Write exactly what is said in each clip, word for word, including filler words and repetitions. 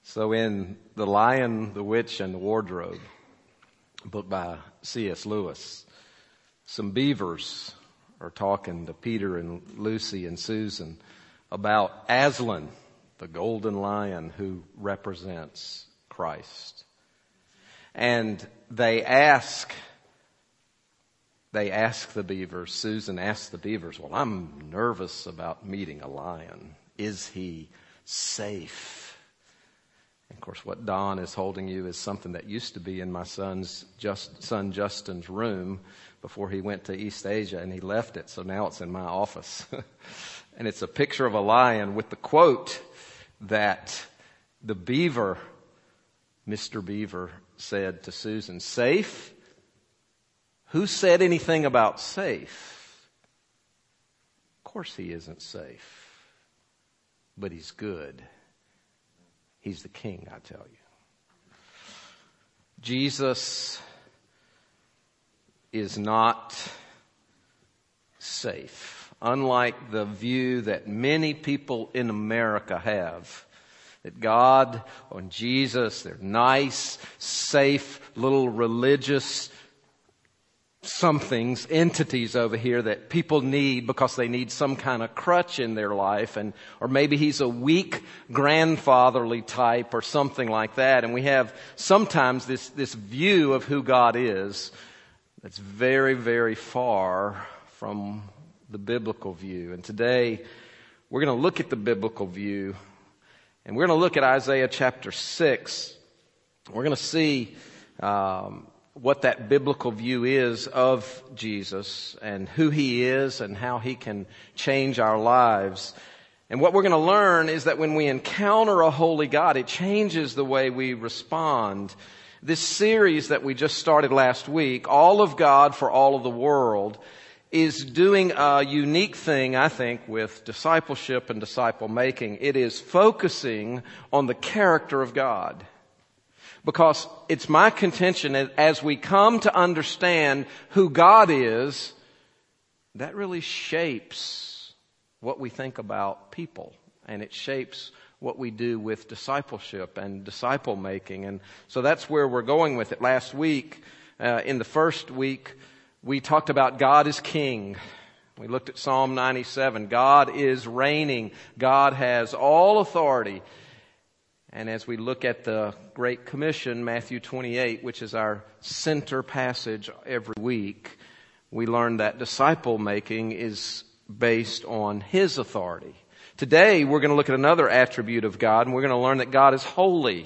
So in The Lion, the Witch, and the Wardrobe, a book by C S Lewis, some beavers are talking to Peter and Lucy and Susan about Aslan, the golden lion who represents Christ. And they ask, they ask the beavers, Susan asks the beavers, well, I'm nervous about meeting a lion. Is he safe? And of course, what Don is holding you is something that used to be in my son's just, son Justin's room before he went to East Asia, and he left it. So now it's in my office. And it's a picture of a lion with the quote that the beaver, Mister Beaver, said to Susan, safe? Who said anything about safe? Of course he isn't safe, but he's good. He's the king, I tell you. Jesus is not safe. Unlike the view that many people in America have, that God and Jesus, they're nice, safe, little religious somethings, entities over here that people need because they need some kind of crutch in their life, and or maybe he's a weak grandfatherly type or something like that. And we have sometimes this, this view of who God is that's very, very far from the biblical view. And today we're going to look at the biblical view, and we're going to look at Isaiah chapter six. We're going to see um, what that biblical view is of Jesus and who he is and how he can change our lives. And what we're going to learn is that when we encounter a holy God, it changes the way we respond. This series that we just started last week, All of God for All of the World, is doing a unique thing, I think, with discipleship and disciple making. It is focusing on the character of God. Because it's my contention that as we come to understand who God is, that really shapes what we think about people. And it shapes what we do with discipleship and disciple making. And so that's where we're going with it. Last week, uh, in the first week, we talked about God is King. We looked at Psalm ninety-seven. God is reigning. God has all authority. And as we look at the Great Commission, Matthew twenty-eight, which is our center passage every week, we learn that disciple making is based on his authority. Today, we're going to look at another attribute of God, and we're going to learn that God is holy.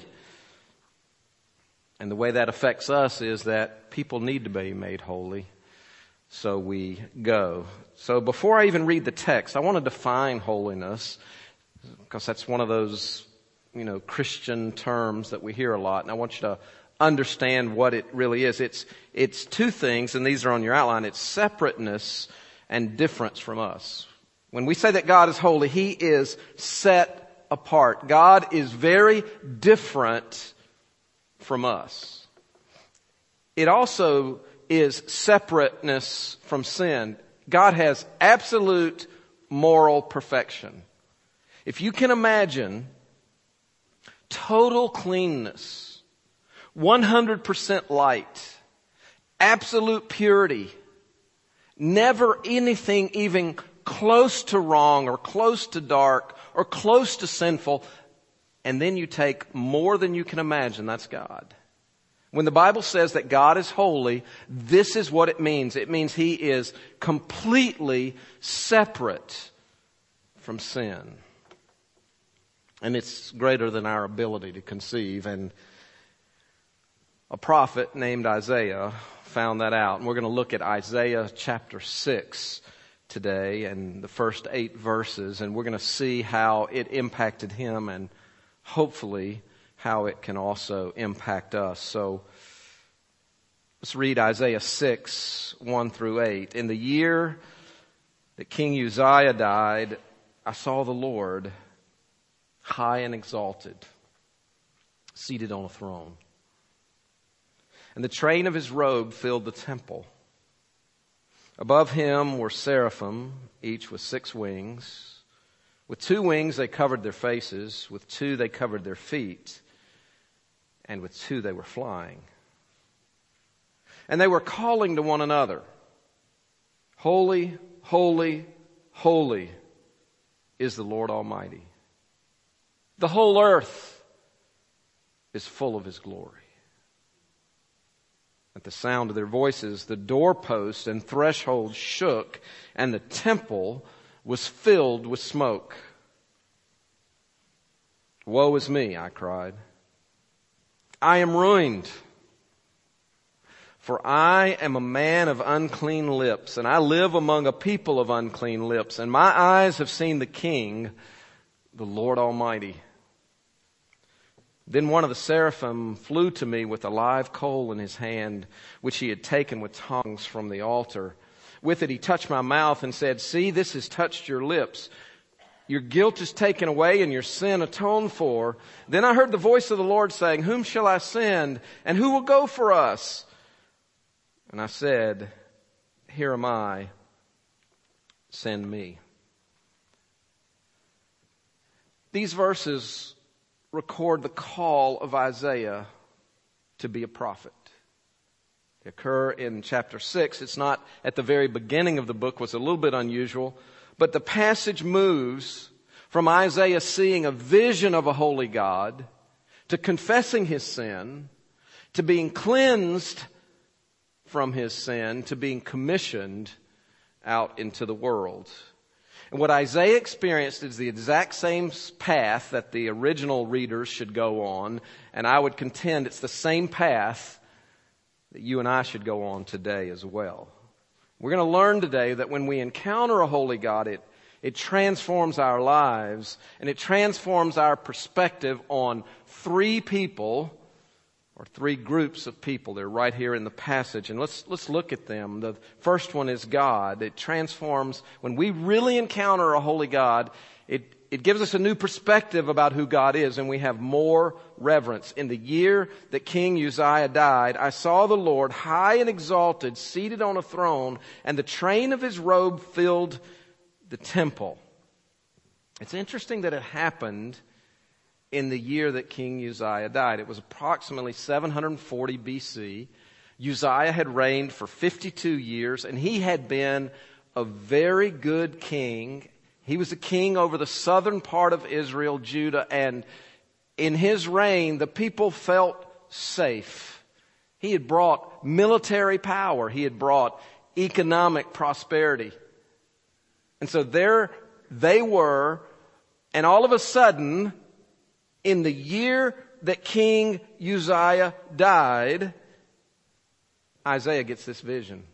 And the way that affects us is that people need to be made holy. So we go. So before I even read the text, I want to define holiness, because that's one of those you know, Christian terms that we hear a lot. And I want you to understand what it really is. It's, it's two things, and these are on your outline. It's separateness and difference from us. When we say that God is holy, he is set apart. God is very different from us. It also is separateness from sin. God has absolute moral perfection. If you can imagine total cleanness, one hundred percent light, absolute purity, never anything even close to wrong or close to dark or close to sinful, and then you take more than you can imagine, that's God. When the Bible says that God is holy, this is what it means. It means he is completely separate from sin. And it's greater than our ability to conceive. And a prophet named Isaiah found that out. And we're going to look at Isaiah chapter six today and the first eight verses. And we're going to see how it impacted him and hopefully how it can also impact us. So let's read Isaiah six, one through eight. In the year that King Uzziah died, I saw the Lord high and exalted, seated on a throne. And the train of his robe filled the temple. Above him were seraphim, each with six wings. With two wings they covered their faces, with two they covered their feet, and with two they were flying. And they were calling to one another, "Holy, holy, holy is the Lord Almighty. The whole earth is full of His glory." At the sound of their voices, the doorposts and thresholds shook, and the temple was filled with smoke. "Woe is me," I cried. "I am ruined, for I am a man of unclean lips, and I live among a people of unclean lips, and my eyes have seen the King, the Lord Almighty." Then one of the seraphim flew to me with a live coal in his hand, which he had taken with tongs from the altar. With it he touched my mouth and said, "See, this has touched your lips. Your guilt is taken away and your sin atoned for." Then I heard the voice of the Lord saying, "Whom shall I send, and who will go for us?" And I said, "Here am I, send me." These verses record the call of Isaiah to be a prophet. They occur in chapter six. It's not at the very beginning of the book, was a little bit unusual, but the passage moves from Isaiah seeing a vision of a holy God to confessing his sin, to being cleansed from his sin, to being commissioned out into the world. And what Isaiah experienced is the exact same path that the original readers should go on, and I would contend it's the same path that you and I should go on today as well. We're going to learn today that when we encounter a holy God, it, it transforms our lives, and it transforms our perspective on three people, or three groups of people. They're right here in the passage, and let's let's look at them. The first one is God. It transforms, when we really encounter a holy God, it, it gives us a new perspective about who God is, and we have more reverence. In the year that King Uzziah died, I saw the Lord high and exalted, seated on a throne, and the train of his robe filled the temple. It's interesting that it happened in the year that King Uzziah died. It was approximately seven hundred forty B C. Uzziah had reigned for fifty-two years, and he had been a very good king. He was a king over the southern part of Israel, Judah, and in his reign, the people felt safe. He had brought military power. He had brought economic prosperity. And so there they were, and all of a sudden, in the year that King Uzziah died, Isaiah gets this vision.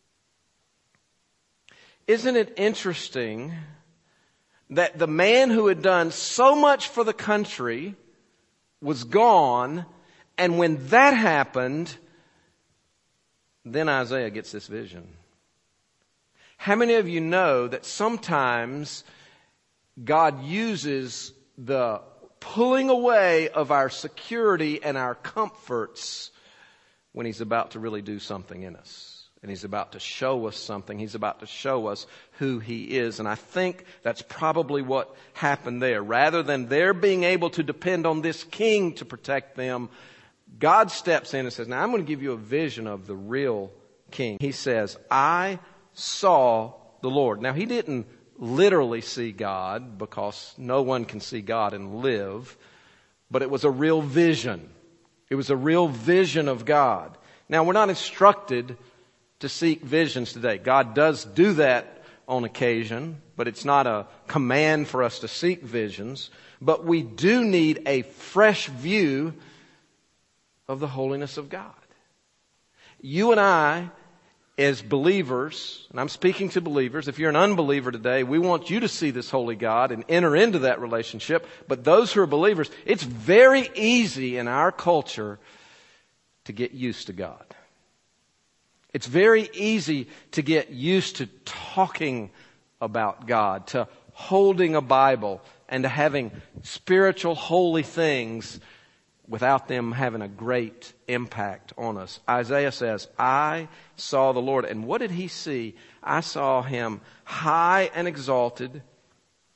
Isn't it interesting that the man who had done so much for the country was gone, and when that happened, then Isaiah gets this vision? How many of you know that sometimes God uses the pulling away of our security and our comforts when He's about to really do something in us? And He's about to show us something. He's about to show us who He is. And I think that's probably what happened there. Rather than their being able to depend on this king to protect them, God steps in and says, "Now I'm going to give you a vision of the real king." He says, "I saw the Lord." Now He didn't literally see God, because no one can see God and live, but it was a real vision. It was a real vision of God. Now, we're not instructed to seek visions today. God does do that on occasion, but it's not a command for us to seek visions. But we do need a fresh view of the holiness of God. You and I, as believers, and I'm speaking to believers, if you're an unbeliever today, we want you to see this holy God and enter into that relationship. But those who are believers, it's very easy in our culture to get used to God. It's very easy to get used to talking about God, to holding a Bible, and to having spiritual holy things without them having a great impact on us. Isaiah says, "I saw the Lord." And what did he see? I saw Him high and exalted,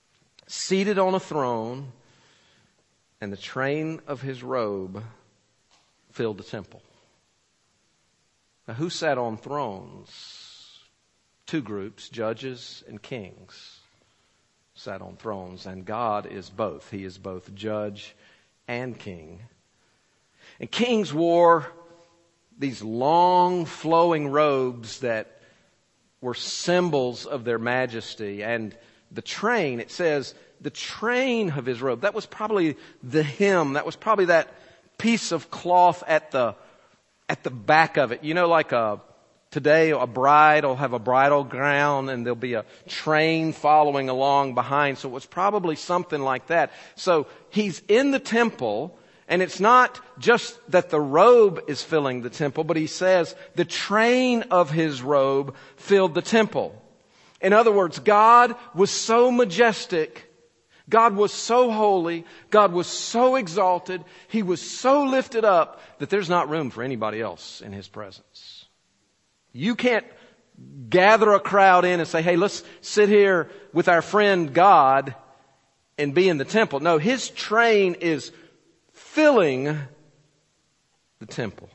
seated on a throne, and the train of His robe filled the temple. Now, who sat on thrones? Two groups, judges and kings, sat on thrones. And God is both. He is both judge and king. And kings wore these long flowing robes that were symbols of their majesty. And the train, it says, the train of his robe, that was probably the hem, that was probably that piece of cloth at the at the back of it. You know, like a today a bride will have a bridal gown and there'll be a train following along behind. So it was probably something like that. So he's in the temple, and it's not just that the robe is filling the temple, but he says the train of his robe filled the temple. In other words, God was so majestic, God was so holy, God was so exalted, He was so lifted up that there's not room for anybody else in His presence. You can't gather a crowd in and say, hey, let's sit here with our friend God and be in the temple. No, His train is filling the temple.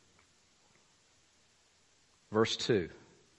Verse two.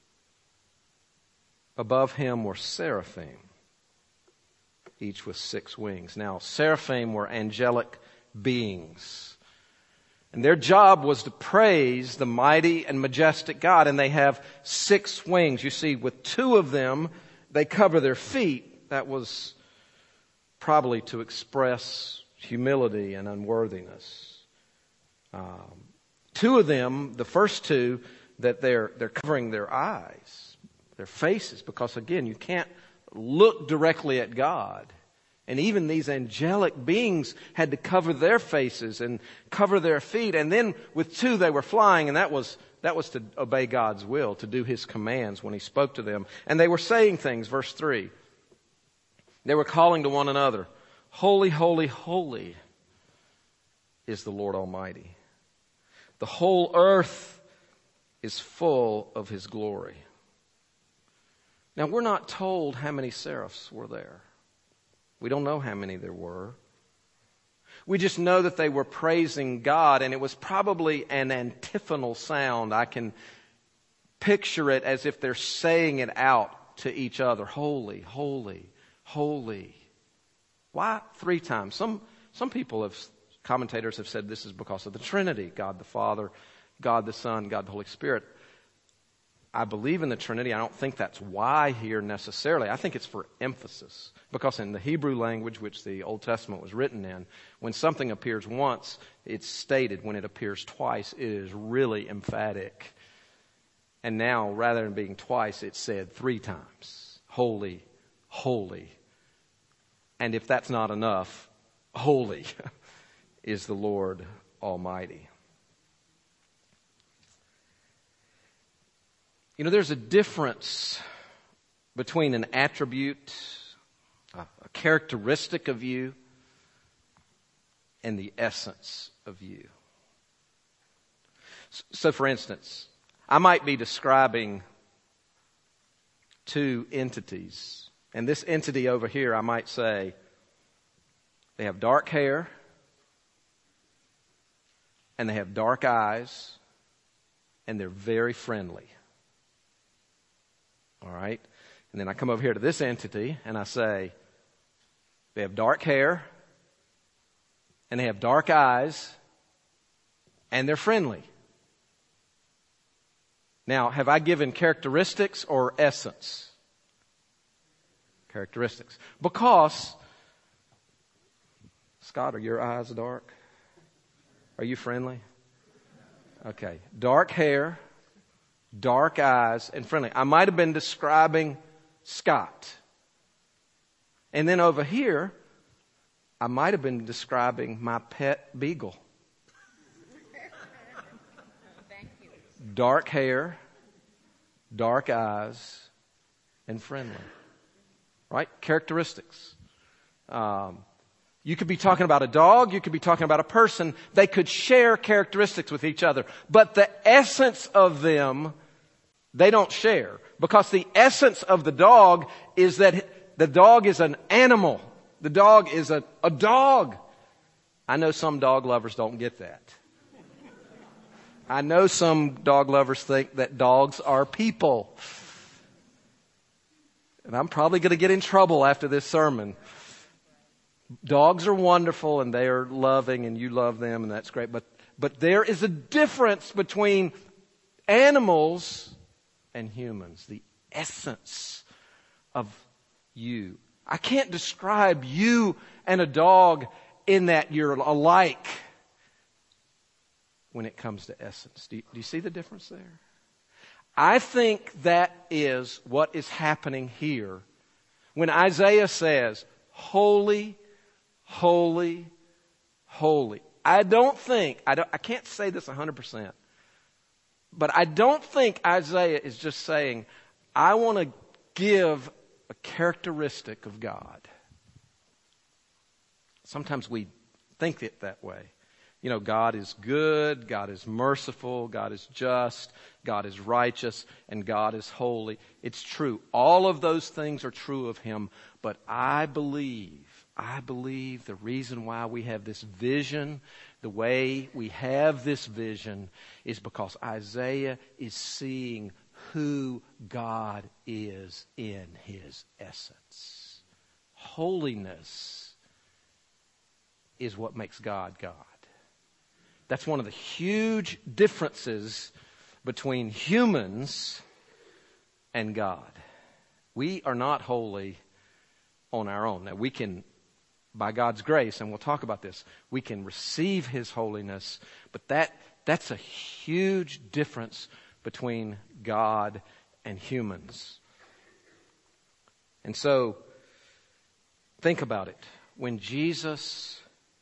Above Him were seraphim, each with six wings. Now, seraphim were angelic beings. And their job was to praise the mighty and majestic God. And they have six wings. You see, with two of them, they cover their feet. That was probably to express humility and unworthiness. Um, two of them, the first two, that they're they're covering their eyes, their faces, because again, you can't look directly at God. And even these angelic beings had to cover their faces and cover their feet. And then with two, they were flying, and that was that was to obey God's will, to do His commands when He spoke to them. And they were saying things, verse three. They were calling to one another, holy, holy, holy is the Lord Almighty. The whole earth is full of His glory. Now, we're not told how many seraphs were there. We don't know how many there were. We just know that they were praising God, and it was probably an antiphonal sound. I can picture it as if they're saying it out to each other. Holy, holy, holy. Why three times? Some some people have, commentators have said this is because of the Trinity. God the Father, God the Son, God the Holy Spirit. I believe in the Trinity. I don't think that's why here necessarily. I think it's for emphasis. Because in the Hebrew language, which the Old Testament was written in, when something appears once, it's stated. When it appears twice, it is really emphatic. And now, rather than being twice, it's said three times. Holy, holy. And if that's not enough, holy is the Lord Almighty. You know, there's a difference between an attribute, a characteristic of you, and the essence of you. So, for instance, I might be describing two entities. And this entity over here, I might say, they have dark hair, and they have dark eyes, and they're very friendly. All right? And then I come over here to this entity and I say, they have dark hair and they have dark eyes and they're friendly. Now, have I given characteristics or essence? Characteristics. Because, Scott, are your eyes dark? Are you friendly? Okay. Dark hair, dark eyes, and friendly. I might have been describing Scott. And then over here, I might have been describing my pet beagle. Thank you. Dark hair, dark eyes, and friendly. Right? Characteristics. Um, you could be talking about a dog. You could be talking about a person. They could share characteristics with each other. But the essence of them, they don't share. Because the essence of the dog is that the dog is an animal. The dog is a, a dog. I know some dog lovers don't get that. I know some dog lovers think that dogs are people. And I'm probably going to get in trouble after this sermon. Dogs are wonderful and they are loving and you love them and that's great. But, but there is a difference between animals and humans. The essence of you. I can't describe you and a dog in that you're alike when it comes to essence. Do you, do you see the difference there? I think that is what is happening here when Isaiah says, holy, holy, holy. I don't think, I, don't, I can't say this one hundred percent, but I don't think Isaiah is just saying, I want to give a characteristic of God. Sometimes we think it that way. You know, God is good, God is merciful, God is just, God is righteous, and God is holy. It's true. All of those things are true of Him. But I believe, I believe the reason why we have this vision, the way we have this vision, is because Isaiah is seeing who God is in His essence. Holiness is what makes God God. That's one of the huge differences between humans and God. We are not holy on our own. Now we can, by God's grace, and we'll talk about this, we can receive His holiness, but that that's a huge difference between God and humans. And so, think about it. When Jesus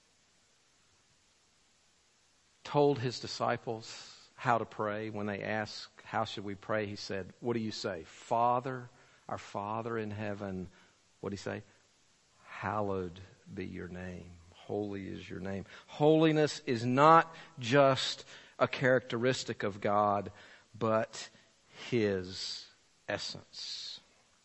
told His disciples how to pray, when they asked, how should we pray? He said, what do you say? Father, our Father in heaven, what did He say? Hallowed be your name. Holy is your name. Holiness is not just a characteristic of God, but His essence.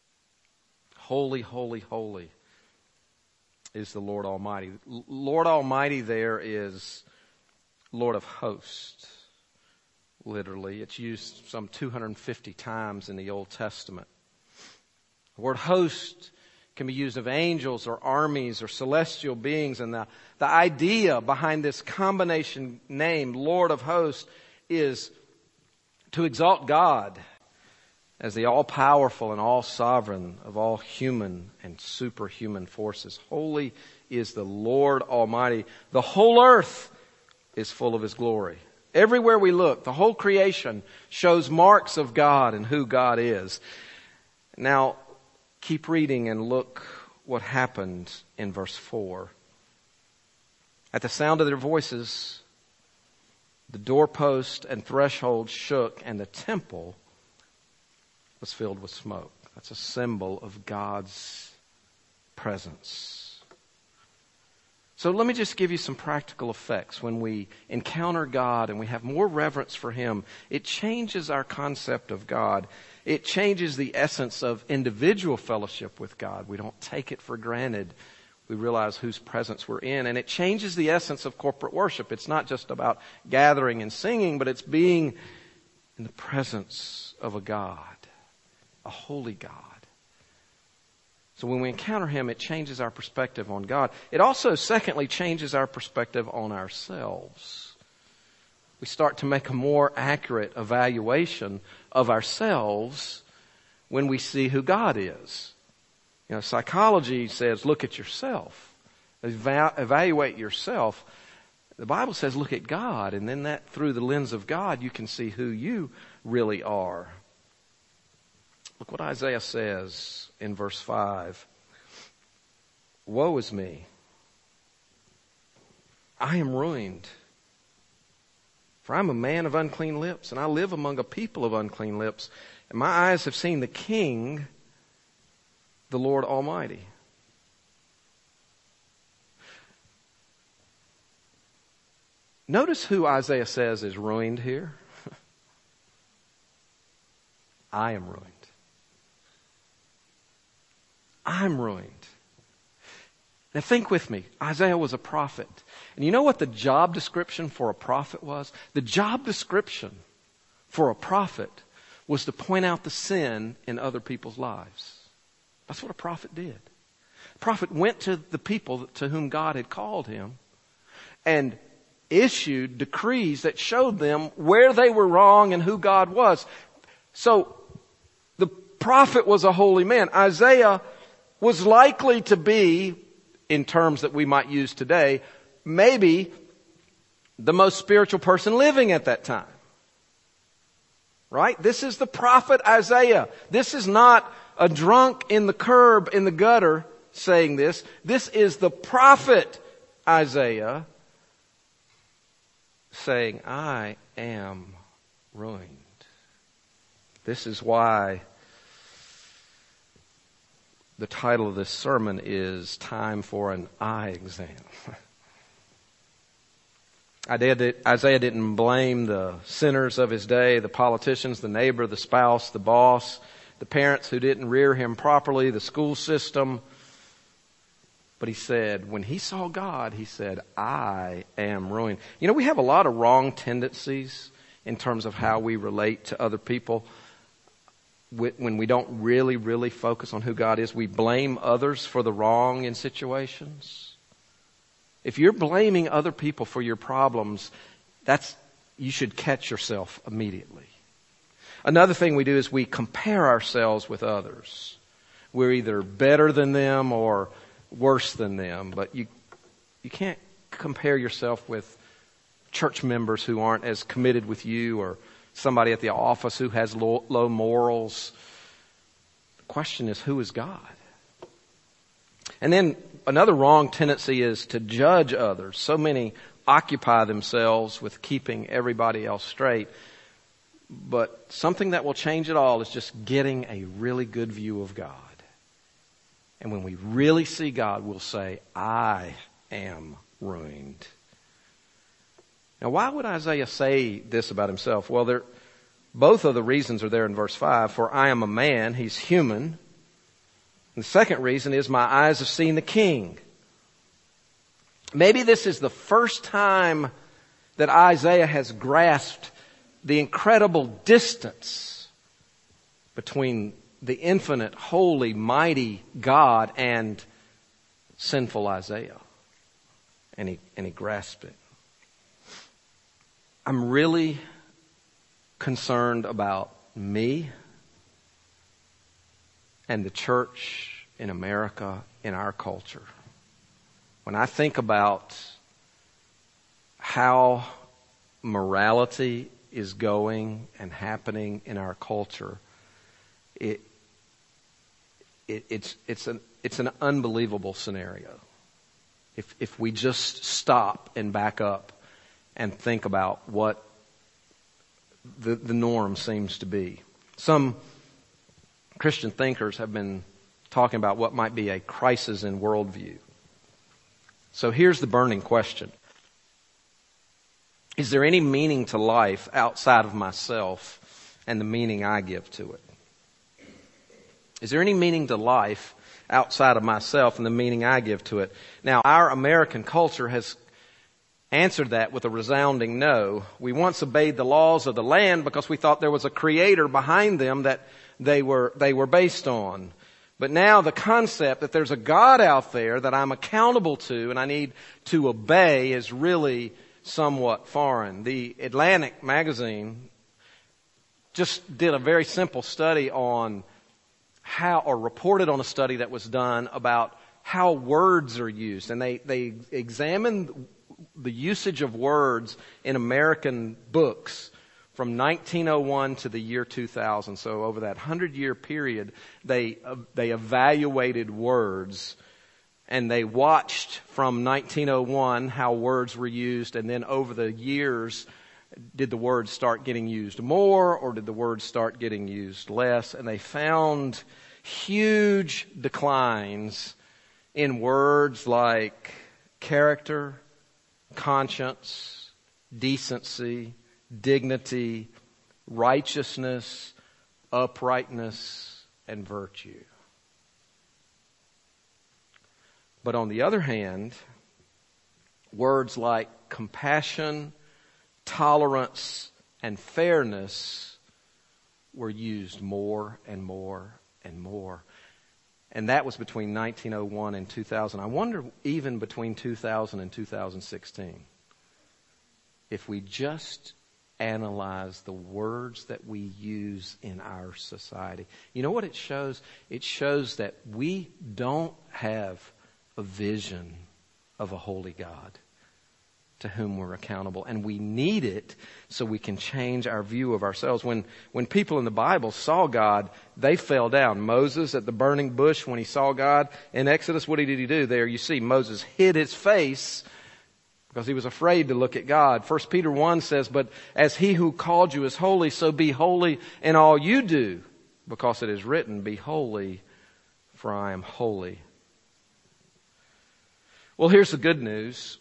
Holy, holy, holy is the Lord Almighty. Lord Almighty there is Lord of hosts, literally. It's used some two hundred fifty times in the Old Testament. The word host can be used of angels or armies or celestial beings. And the, the idea behind this combination name, Lord of hosts, is to exalt God as the all-powerful and all-sovereign of all human and superhuman forces. Holy is the Lord Almighty. The whole earth is full of His glory. Everywhere we look, the whole creation shows marks of God and who God is. Now, keep reading and look what happened in verse four. At the sound of their voices, the doorpost and threshold shook, and the temple was filled with smoke. That's a symbol of God's presence. So let me just give you some practical effects. When we encounter God and we have more reverence for Him, it changes our concept of God. It changes the essence of individual fellowship with God. We don't take it for granted. We realize whose presence we're in. And it changes the essence of corporate worship. It's not just about gathering and singing, but it's being in the presence of a God, a holy God. So when we encounter Him, it changes our perspective on God. It also, secondly, changes our perspective on ourselves. We start to make a more accurate evaluation of ourselves when we see who God is. You know, psychology says, look at yourself. Eva- evaluate yourself. The Bible says, look at God. And then that, through the lens of God, you can see who you really are. Look what Isaiah says in verse five. Woe is me. I am ruined. For I am a man of unclean lips, and I live among a people of unclean lips. And my eyes have seen the King, the Lord Almighty. Notice who Isaiah says is ruined here. I am ruined. I'm ruined. Now think with me. Isaiah was a prophet. And you know what the job description for a prophet was? The job description for a prophet was to point out the sin in other people's lives. That's what a prophet did. A prophet went to the people to whom God had called him and issued decrees that showed them where they were wrong and who God was. So the prophet was a holy man. Isaiah was likely to be, in terms that we might use today, maybe the most spiritual person living at that time. Right? This is the prophet Isaiah. This is not a drunk in the curb, in the gutter saying this. This is the prophet Isaiah saying, I am ruined. This is why the title of this sermon is Time for an Eye Exam. Isaiah didn't blame the sinners of his day, the politicians, the neighbor, the spouse, the boss, the parents who didn't rear him properly, the school system. But he said, when he saw God, he said, I am ruined. You know, we have a lot of wrong tendencies in terms of how we relate to other people. When we don't really, really focus on who God is, we blame others for the wrong in situations. If you're blaming other people for your problems, that's, you should catch yourself immediately. Another thing we do is we compare ourselves with others. We're either better than them or worse than them, but you, you can't compare yourself with church members who aren't as committed with you or somebody at the office who has low, low morals. The question is, who is God? And then another wrong tendency is to judge others. So many occupy themselves with keeping everybody else straight. But something that will change it all is just getting a really good view of God. And when we really see God, we'll say, I am ruined. Now, why would Isaiah say this about himself? Well, there, both of the reasons are there in verse five. For I am a man, he's human. And the second reason is my eyes have seen the King. Maybe this is the first time that Isaiah has grasped the incredible distance between the infinite, holy, mighty God and sinful Isaiah. And he, and he grasped it. I'm really concerned about me and the church in America, in our culture. When I think about how morality is going and happening in our culture, it, it it's it's an it's an unbelievable scenario. If if we just stop and back up and think about what the, the norm seems to be. Some Christian thinkers have been talking about what might be a crisis in worldview. So here's the burning question. Is there any meaning to life outside of myself and the meaning I give to it? Is there any meaning to life outside of myself and the meaning I give to it? Now, our American culture has answered that with a resounding no. We once obeyed the laws of the land because we thought there was a creator behind them that they were, they were based on. But now the concept that there's a God out there that I'm accountable to and I need to obey is really somewhat foreign. The Atlantic magazine just did a very simple study on how, or reported on a study that was done about how words are used. And they, they examined the usage of words in American books from nineteen oh one to the year two thousand. So over that hundred-year period, they uh, they evaluated words, and they watched from nineteen oh one how words were used, and then over the years, did the words start getting used more, or did the words start getting used less? And they found huge declines in words like character, conscience, decency, dignity, righteousness, uprightness, and virtue. But on the other hand, words like compassion, tolerance, and fairness were used more and more and more. And that was between nineteen oh one and two thousand. I wonder even between two thousand and two thousand sixteen. If we just analyze the words that we use in our society. You know what it shows? It shows that we don't have a vision of a holy God to whom we're accountable. And we need it so we can change our view of ourselves. When, when people in the Bible saw God, they fell down. Moses at the burning bush, when he saw God in Exodus, what did he do? There you see Moses hid his face because he was afraid to look at God. First Peter one says, but as he who called you is holy, so be holy in all you do, because it is written, be holy, for I am holy. Well, here's the good news.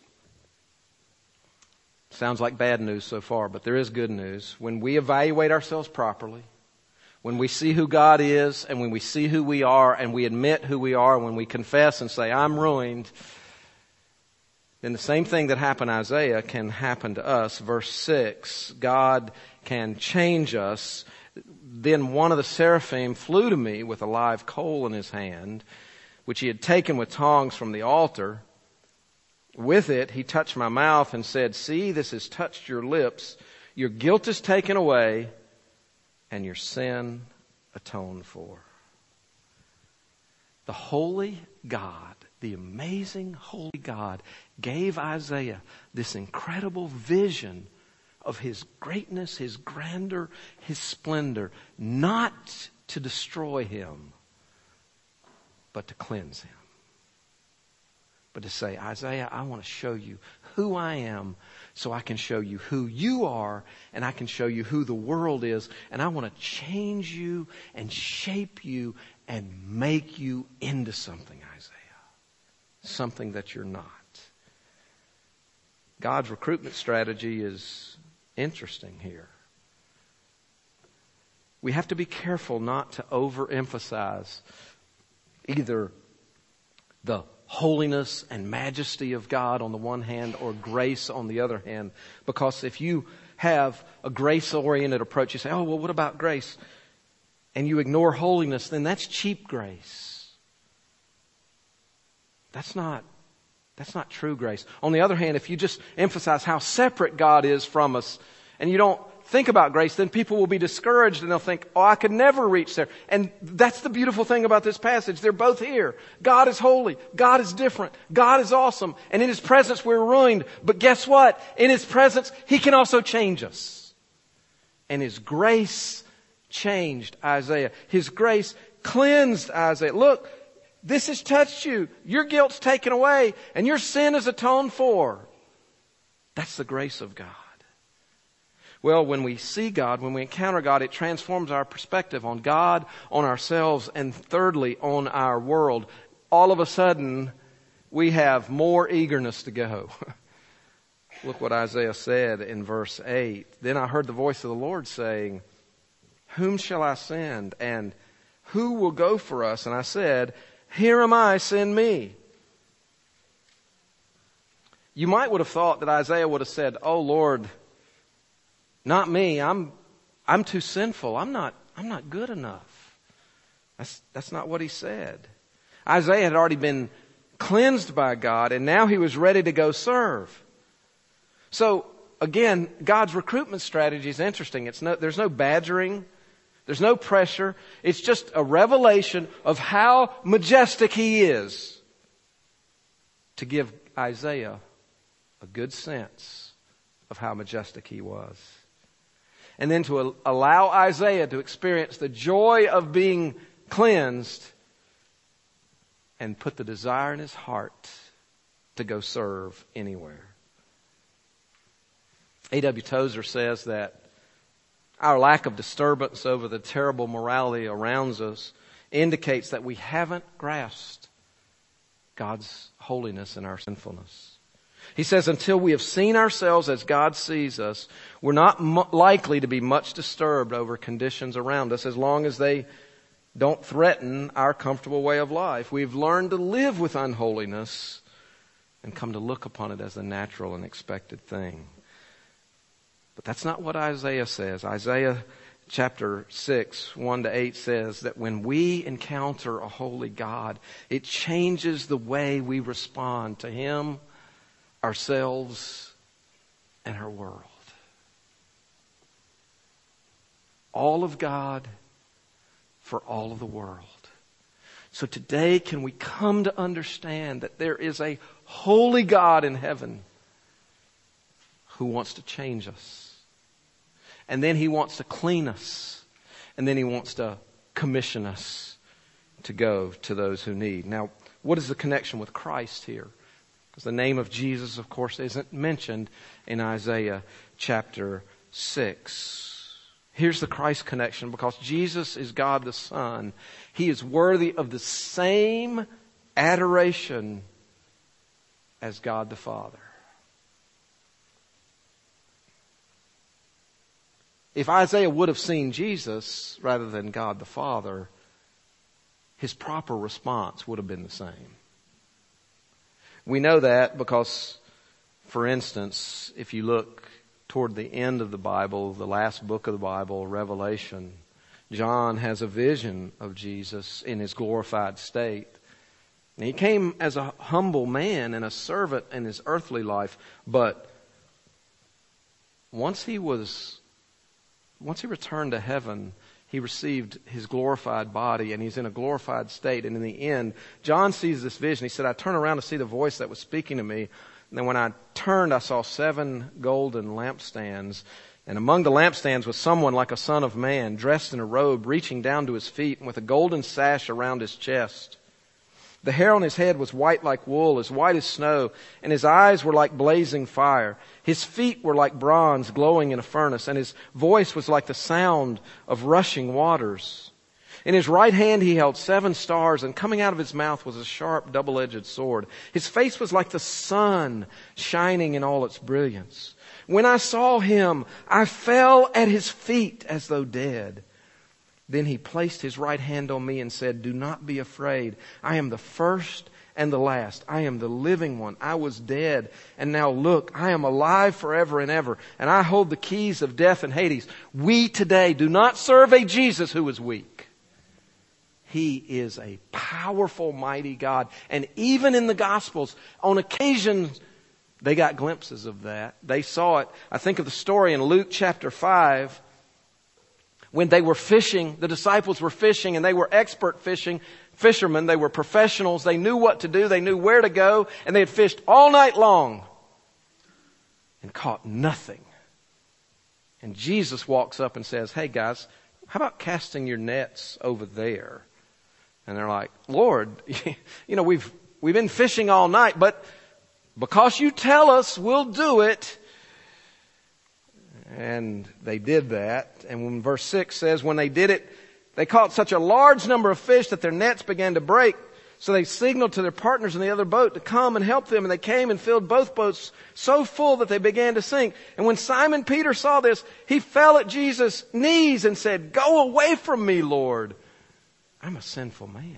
Sounds like bad news so far, but there is good news. When we evaluate ourselves properly, when we see who God is, and when we see who we are, and we admit who we are, when we confess and say, I'm ruined, then the same thing that happened to Isaiah can happen to us. Verse six, God can change us. Then one of the seraphim flew to me with a live coal in his hand, which he had taken with tongs from the altar. With it, he touched my mouth and said, see, this has touched your lips. Your guilt is taken away and your sin atoned for. The holy God, the amazing holy God, gave Isaiah this incredible vision of his greatness, his grandeur, his splendor, not to destroy him, but to cleanse him. But to say, Isaiah, I want to show you who I am so I can show you who you are, and I can show you who the world is, and I want to change you and shape you and make you into something, Isaiah. Something that you're not. God's recruitment strategy is interesting here. We have to be careful not to overemphasize either the holiness and majesty of God on the one hand or grace on the other hand. Because if you have a grace-oriented approach, you say, oh, well, what about grace? And you ignore holiness, then that's cheap grace. That's not, that's not true grace. On the other hand, if you just emphasize how separate God is from us and you don't think about grace, then people will be discouraged and they'll think, oh, I could never reach there. And that's the beautiful thing about this passage. They're both here. God is holy. God is different. God is awesome. And in His presence we're ruined. But guess what? In His presence, He can also change us. And His grace changed Isaiah. His grace cleansed Isaiah. Look, this has touched you. Your guilt's taken away and your sin is atoned for. That's the grace of God. Well, when we see God, when we encounter God, it transforms our perspective on God, on ourselves, and thirdly, on our world. All of a sudden, we have more eagerness to go. Look what Isaiah said in verse eight. Then I heard the voice of the Lord saying, whom shall I send? And who will go for us? And I said, here am I, send me. You might would have thought that Isaiah would have said, oh Lord, not me. I'm, I'm too sinful. I'm not, I'm not good enough. That's, that's not what he said. Isaiah had already been cleansed by God and now he was ready to go serve. So again, God's recruitment strategy is interesting. It's no, there's no badgering. There's no pressure. It's just a revelation of how majestic He is to give Isaiah a good sense of how majestic He was. And then to allow Isaiah to experience the joy of being cleansed and put the desire in his heart to go serve anywhere. A W Tozer says that our lack of disturbance over the terrible morality around us indicates that we haven't grasped God's holiness and our sinfulness. He says, until we have seen ourselves as God sees us, we're not m- likely to be much disturbed over conditions around us as long as they don't threaten our comfortable way of life. We've learned to live with unholiness and come to look upon it as a natural and expected thing. But that's not what Isaiah says. Isaiah chapter six, one to eight says that when we encounter a holy God, it changes the way we respond to Him, ourselves, and our world. All of God for all of the world. So today, can we come to understand that there is a holy God in heaven who wants to change us. And then He wants to clean us. And then He wants to commission us to go to those who need. Now, what is the connection with Christ here? Because the name of Jesus, of course, isn't mentioned in Isaiah chapter six. Here's the Christ connection. Because Jesus is God the Son, He is worthy of the same adoration as God the Father. If Isaiah would have seen Jesus rather than God the Father, his proper response would have been the same. We know that because, for instance, if you look toward the end of the Bible, the last book of the Bible, Revelation, John has a vision of Jesus in His glorified state. And He came as a humble man and a servant in His earthly life, but once He was, once He returned to heaven, He received His glorified body and He's in a glorified state. And in the end, John sees this vision. He said, I turned around to see the voice that was speaking to me. And then when I turned, I saw seven golden lampstands. And among the lampstands was someone like a son of man, dressed in a robe, reaching down to his feet, and with a golden sash around his chest. The hair on his head was white like wool, as white as snow, and his eyes were like blazing fire. His feet were like bronze glowing in a furnace, and his voice was like the sound of rushing waters. In his right hand he held seven stars, and coming out of his mouth was a sharp double-edged sword. His face was like the sun shining in all its brilliance. When I saw him, I fell at his feet as though dead. Then he placed his right hand on me and said, do not be afraid. I am the first and the last. I am the living one. I was dead, and now look, I am alive forever and ever, and I hold the keys of death and Hades. We today do not serve a Jesus who is weak. He is a powerful, mighty God. And even in the Gospels, on occasion, they got glimpses of that. They saw it. I think of the story in Luke chapter five, when they were fishing, the disciples were fishing, and they were expert fishing fishermen. They were professionals. They knew what to do. They knew where to go. And they had fished all night long and caught nothing. And Jesus walks up and says, hey guys, how about casting your nets over there? And they're like, Lord, you know, we've, we've been fishing all night, but because you tell us, we'll do it. And they did that. And when verse six says, when they did it, they caught such a large number of fish that their nets began to break. So they signaled to their partners in the other boat to come and help them. And they came and filled both boats so full that they began to sink. And when Simon Peter saw this, he fell at Jesus' knees and said, go away from me, Lord. I'm a sinful man.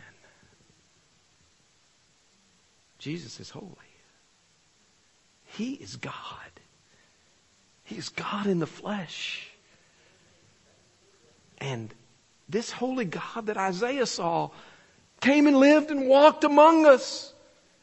Jesus is holy. He is God. He is God in the flesh. And this holy God that Isaiah saw came and lived and walked among us.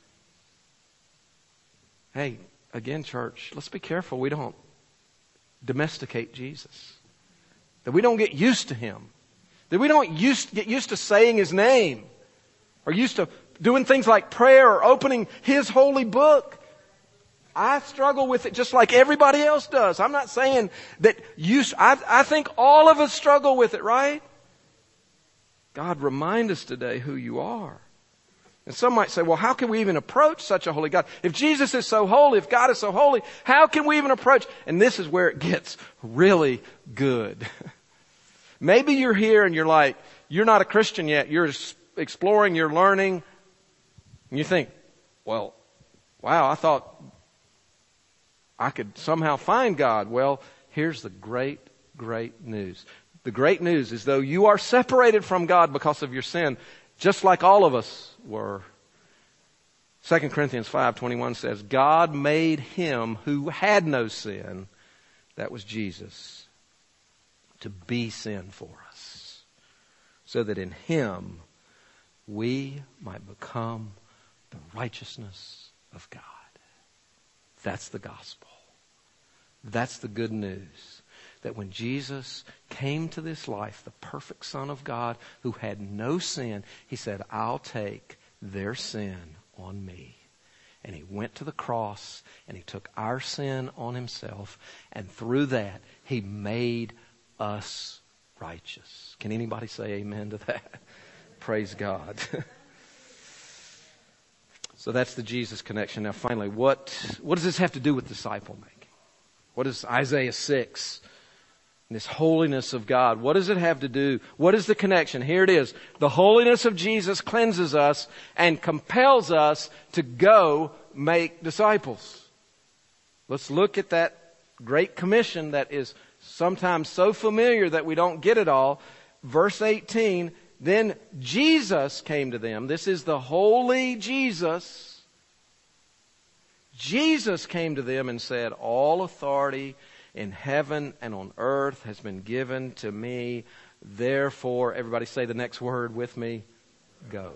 Hey, again, church, let's be careful we don't domesticate Jesus. That we don't get used to Him. That we don't used, get used to saying His name. Or used to doing things like prayer or opening His holy book. I struggle with it just like everybody else does. I'm not saying that you, I, I think all of us struggle with it, right? God, remind us today who you are. And some might say, well, how can we even approach such a holy God? If Jesus is so holy, if God is so holy, how can we even approach? And this is where it gets really good. Maybe you're here and you're like, you're not a Christian yet. You're exploring, you're learning. And you think, well, wow, I thought I could somehow find God. Well, here's the great, great news. The great news is though you are separated from God because of your sin, just like all of us were, Second Corinthians five twenty-one says, God made him who had no sin, that was Jesus, to be sin for us, so that in him we might become the righteousness of God. That's the gospel. That's the good news. That when Jesus came to this life, the perfect Son of God who had no sin, he said, I'll take their sin on me. And he went to the cross and he took our sin on himself. And through that, he made us righteous. Can anybody say amen to that? Praise God. So that's the Jesus connection. Now finally, what, what does this have to do with disciple making? What is Isaiah six? This holiness of God. What does it have to do? What is the connection? Here it is. The holiness of Jesus cleanses us and compels us to go make disciples. Let's look at that great commission that is sometimes so familiar that we don't get it all. Verse eighteen, then Jesus came to them. This is the holy Jesus. Jesus came to them and said, all authority in heaven and on earth has been given to me. Therefore, everybody say the next word with me, go.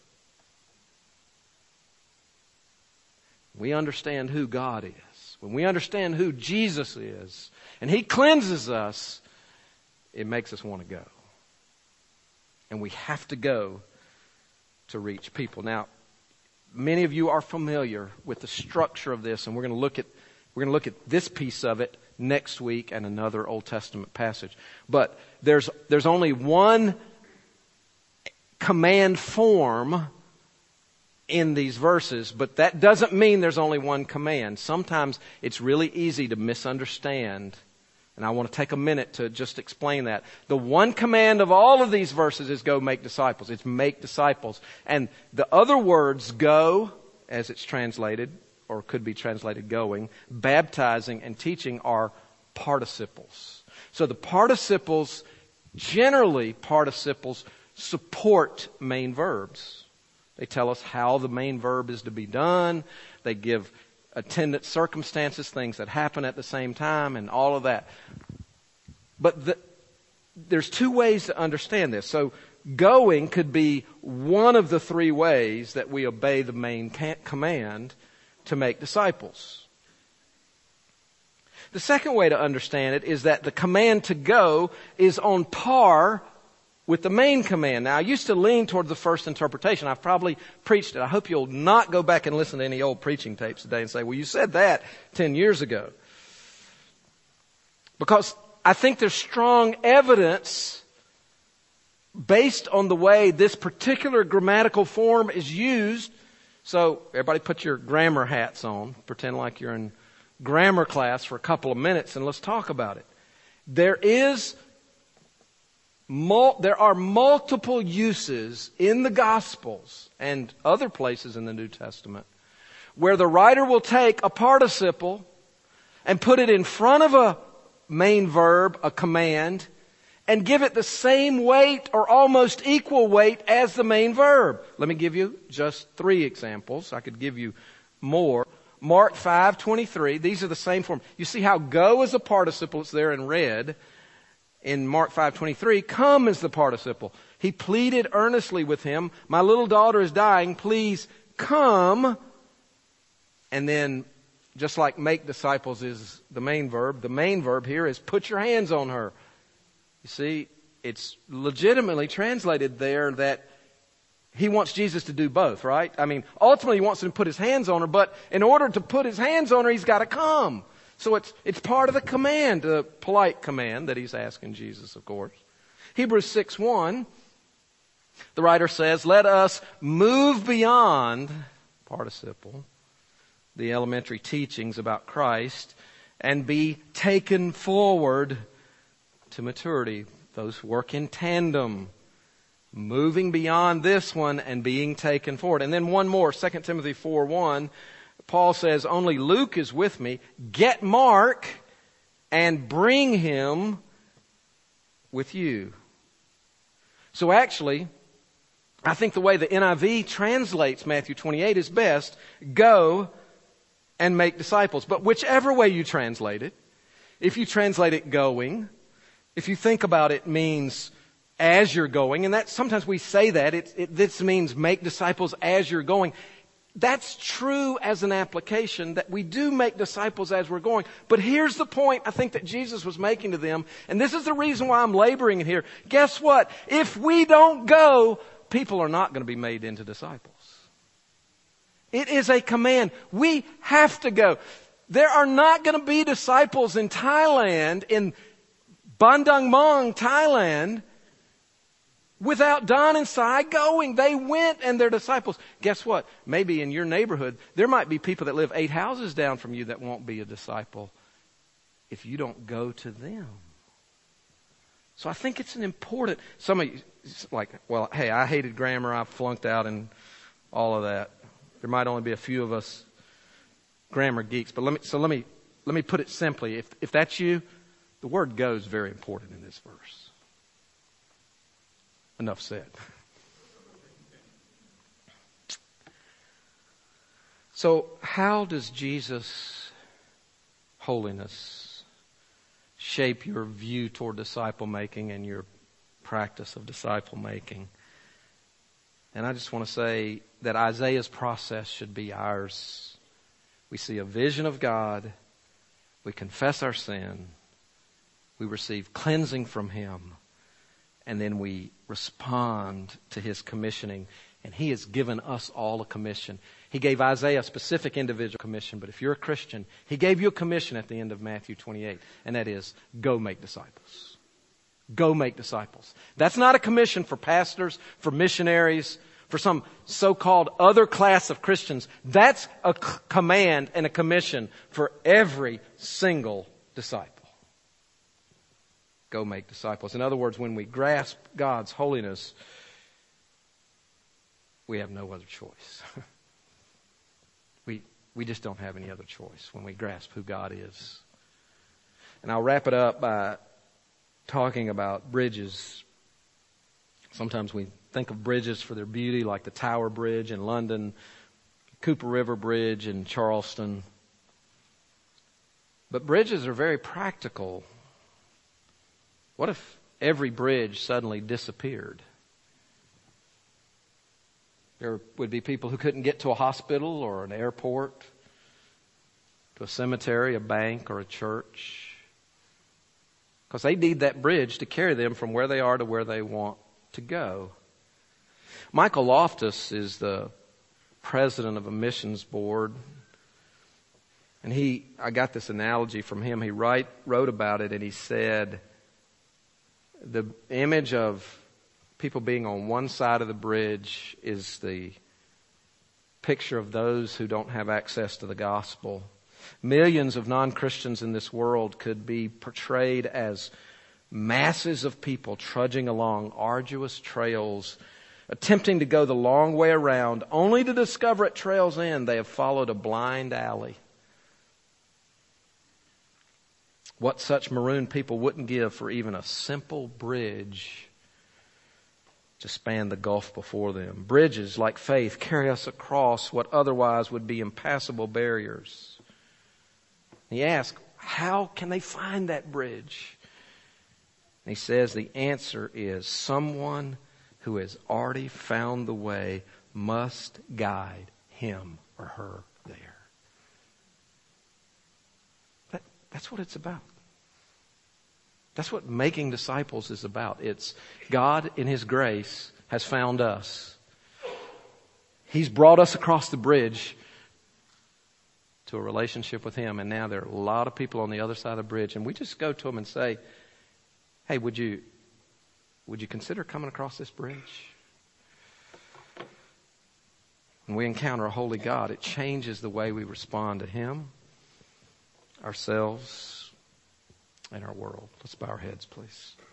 We understand who God is. When we understand who Jesus is, and he cleanses us, it makes us want to go. And we have to go to reach people. Now, many of you are familiar with the structure of this, and we're going to look at we're going to look at this piece of it next week and another Old Testament passage. But there's there's only one command form in these verses, but that doesn't mean there's only one command. Sometimes it's really easy to misunderstand, and I want to take a minute to just explain that. The one command of all of these verses is go make disciples. It's make disciples. And the other words, go, as it's translated, or could be translated going, baptizing and teaching, are participles. So the participles, generally participles, support main verbs. They tell us how the main verb is to be done. They give attendant circumstances, things that happen at the same time, and all of that. But the, there's two ways to understand this. So going could be one of the three ways that we obey the main command to make disciples. The second way to understand it is that the command to go is on par with the main command. Now, I used to lean toward the first interpretation. I've probably preached it. I hope you'll not go back and listen to any old preaching tapes today and say, well, you said that ten years ago. Because I think there's strong evidence based on the way this particular grammatical form is used. So everybody put your grammar hats on. Pretend like you're in grammar class for a couple of minutes and let's talk about it. There is, mul- there are multiple uses in the Gospels and other places in the New Testament where the writer will take a participle and put it in front of a main verb, a command, and give it the same weight or almost equal weight as the main verb. Let me give you just three examples. I could give you more. Mark five twenty-three. These are the same form. You see how go is a participle. It's there in red. In Mark five twenty-three, come is the participle. He pleaded earnestly with him, my little daughter is dying, please come. And then, just like make disciples is the main verb, the main verb here is put your hands on her. You see, it's legitimately translated there that he wants Jesus to do both, right? I mean, ultimately he wants him to put his hands on her, but in order to put his hands on her, he's got to come. So it's it's part of the command, the polite command that he's asking Jesus, of course. Hebrews six one, the writer says, let us move beyond, participle, the elementary teachings about Christ and be taken forward to maturity. Those work in tandem. Moving beyond this one and being taken forward. And then one more, Second Timothy four one. Paul says, only Luke is with me. Get Mark and bring him with you. So actually, I think the way the N I V translates Matthew twenty-eight is best. Go and make disciples. But whichever way you translate it, if you translate it going, if you think about it means as you're going, and that sometimes we say that, it, it, this means make disciples as you're going. That's true as an application, that we do make disciples as we're going. But here's the point I think that Jesus was making to them, and this is the reason why I'm laboring it here. Guess what? If we don't go, people are not going to be made into disciples. It is a command. We have to go. There are not going to be disciples in Thailand, in Bandung Mong, Thailand, without Don and Sai going. They went and they're disciples. Guess what? Maybe in your neighborhood, there might be people that live eight houses down from you that won't be a disciple if you don't go to them. So I think it's an important, some of you, like, well, hey, I hated grammar. I flunked out and all of that. There might only be a few of us grammar geeks, but let me, so let me, let me put it simply. If, if that's you, the word go is very important in this verse. Enough said. So how does Jesus' holiness shape your view toward disciple making and your practice of disciple making? And I just want to say that Isaiah's process should be ours. We see a vision of God. We confess our sin. We receive cleansing from Him. And then we respond to His commissioning. And He has given us all a commission. He gave Isaiah a specific individual commission. But if you're a Christian, He gave you a commission at the end of Matthew twenty-eight. And that is, go make disciples. Go make disciples. That's not a commission for pastors, for missionaries, for some so-called other class of Christians. That's a c- command and a commission for every single disciple. Go make disciples. In other words, when we grasp God's holiness, we have no other choice. we we just don't have any other choice when we grasp who God is. And I'll wrap it up by talking about bridges. Sometimes we think of bridges for their beauty, like the Tower Bridge in London, Cooper River Bridge in Charleston. But bridges are very practical. What if every bridge suddenly disappeared? There would be people who couldn't get to a hospital or an airport, to a cemetery, a bank, or a church, because they need that bridge to carry them from where they are to where they want to go. Michael Loftus is the president of a missions board. And he, I got this analogy from him. He write, wrote about it, and he said, the image of people being on one side of the bridge is the picture of those who don't have access to the gospel. Millions of non-Christians in this world could be portrayed as masses of people trudging along arduous trails, attempting to go the long way around, only to discover at trail's end they have followed a blind alley. What such marooned people wouldn't give for even a simple bridge to span the gulf before them. Bridges, like faith, carry us across what otherwise would be impassable barriers. He asks, how can they find that bridge? And he says the answer is someone who has already found the way must guide him or her there. That, that's what it's about. That's what making disciples is about. It's God in His grace has found us. He's brought us across the bridge to a relationship with Him. And now there are a lot of people on the other side of the bridge. And we just go to them and say, hey, would you, would you consider coming across this bridge? When we encounter a holy God, it changes the way we respond to Him, ourselves, and our world. Let's bow our heads, please.